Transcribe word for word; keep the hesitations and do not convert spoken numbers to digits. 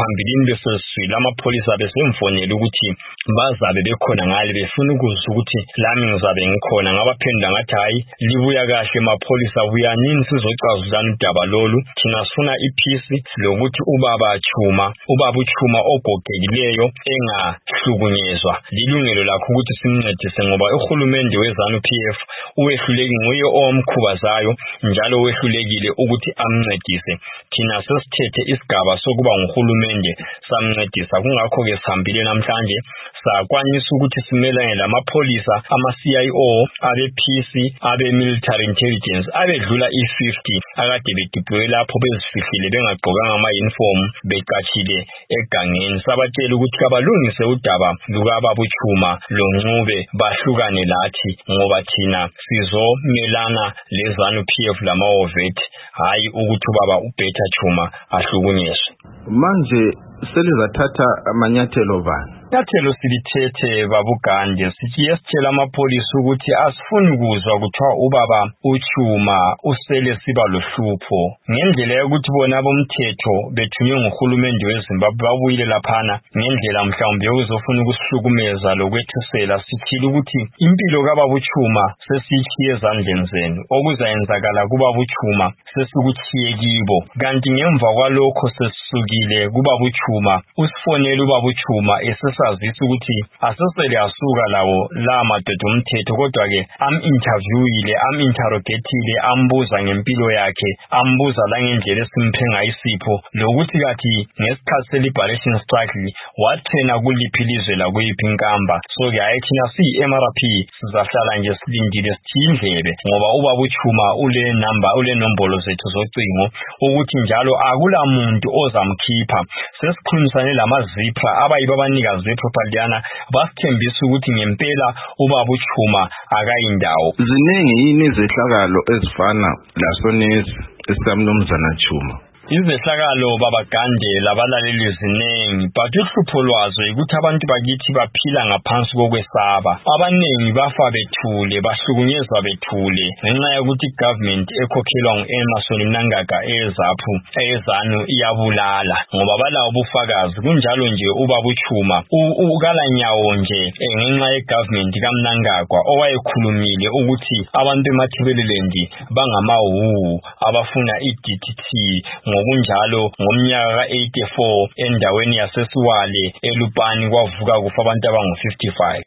phambilini besesizwile amapholisa besemfonela ukuthi bazabe bekhona ngale befuna ukuzwa ukuthi lami ngizabe ngikhona ngabaphendula ngathi hayi libuya kahle amapholisa buyanini sizocazulana udaba lolu thina sifuna ipeace lokuthi ubaba Chuma ubaba uChuma ogogekileyo engahlukunyezwa lilungelo lakho ukuthi simncedise ngoba uhulumende weZANU P F uwehluleki nguye owamkhubazayo njalo wehlulekile ukuthi amncedise thina sesithethe isigaba sokuba nguhulumende samncedisa kungakho ke sihambile namhlanje sakwanisa ukuthi simelane lamapholisa ama C I O abe peace abe military intelligence abedlula i fifty akade bedeploy lapho bezifihlile bengagqokanga ama uniform becatshile egangeni sabatshela ukuthi kabalungise udaba lukababa uChuma loNcube bahlukane lathi ngoba thina sizomelana leZANU P F lamaOVET hayi ukuthi ubaba uBeta Chuma ahlukunyezwe manje selizathatha amanyathelo bani Nyathelo silithethe babugande sithi yesitshela amapholisa ukuthi asifuni kuzwa kuthiwa ubaba uChuma usele siba lohlupho ngendlela yokuthi bona bomthetho bethunywe nguhulumende weZimbabwe babuyile laphana ngendlela mhlawumbe yokuzofuna ukusihlukumeza lokwethusela sithile ukuthi impilo kababa uChuma sesitshiye ezandleni zenu okuzayenzakala kubaba uChuma sesikuchiye kibo kanti ngemva kwalokho sesisukile kubaba uChuma usifonele ubaba uChuma esesazisa ukuthi asesele asuka lawo la madoda omthetho kodwa ke am interviewile am interrogatile ambuza ngempilo yakhe ambuza la ngendlela esimphenga isipho lokuthi kathi ngesikhathi se-liberation struggle wathena kuliphi ilizwe lakuyiphi inkamba so ke ayithina siyi-M R P sizahlala nje silindile sithindlebe ngoba ubaba uChuma ule number ule nombolo zethu zocingo ukuthi njalo akula muntu ozamkhipha sesikhulumisane lamazipha abayiba abanika zepropagandiana basithembisa ukuthi ngempela ubaba uChuma akayindawo ziningi yini izehlakalo ezifana lasonezi esikamnumzana Chuma izehlakalo babagandela abalaleli zinengi but uhlupho lwazo ukuthi abantu bakithi baphila ngaphansi kokwesaba abanengi bafa bethule bahlukunyezwa bethule ngenxa yokuthi government ekhokhelwa ngu-Emmerson Mnangagwa eZAPU eZANU iyabulala ngoba balawo ubufakazi kunjalo nje ubaba uChuma ukala nyawo nje ngenxa yegovernment kaMnangagwa owayekhulumile ukuthi abantu eMathebeleland bangamawu abafuna i-D T T ngokunjalo ngomnyaka ka eighty-four endaweni yaseSiwale eLupani kwavuka kufa abantu abangu fifty-five